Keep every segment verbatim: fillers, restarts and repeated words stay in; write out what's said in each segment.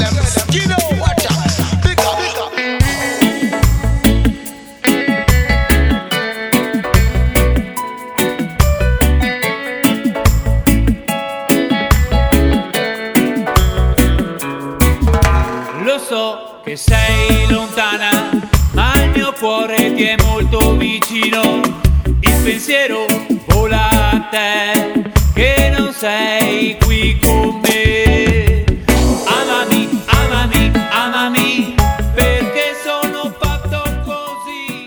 them skin out, watch out. Big up, big up. Lo so che sei lontana, ma il mio cuore ti è molto vicino. Il pensiero vola a te, che non sei qui con me. Amami, amami, amami, perché sono fatto così.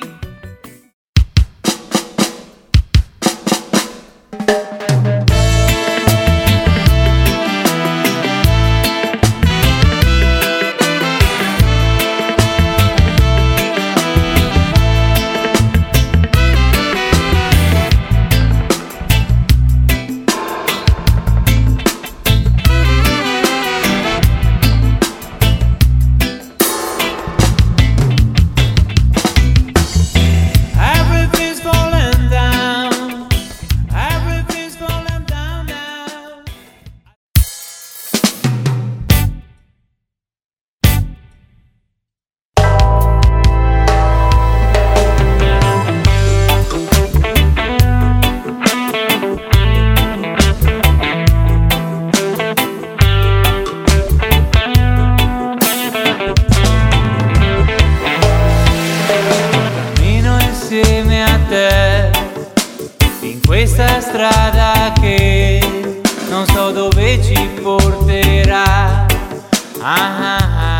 In questa strada che non so dove ci porterà. Ah, ah, ah.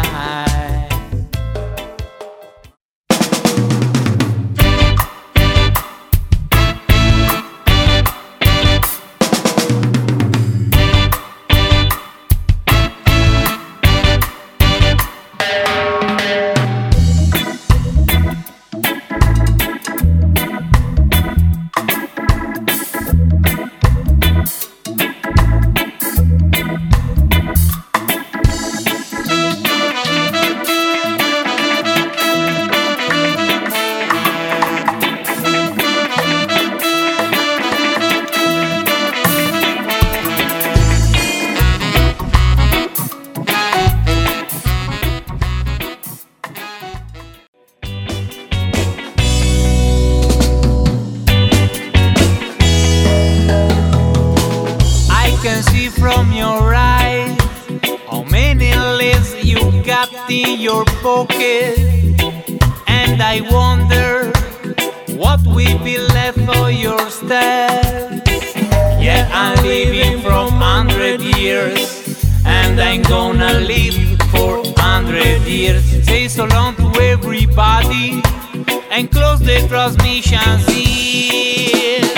See from your eyes how many lives you got in your pocket, and I wonder what will be left for your steps. Yeah, I'm living from hundred years, and I'm gonna live for hundred years. Say so long to everybody and close the transmission. See.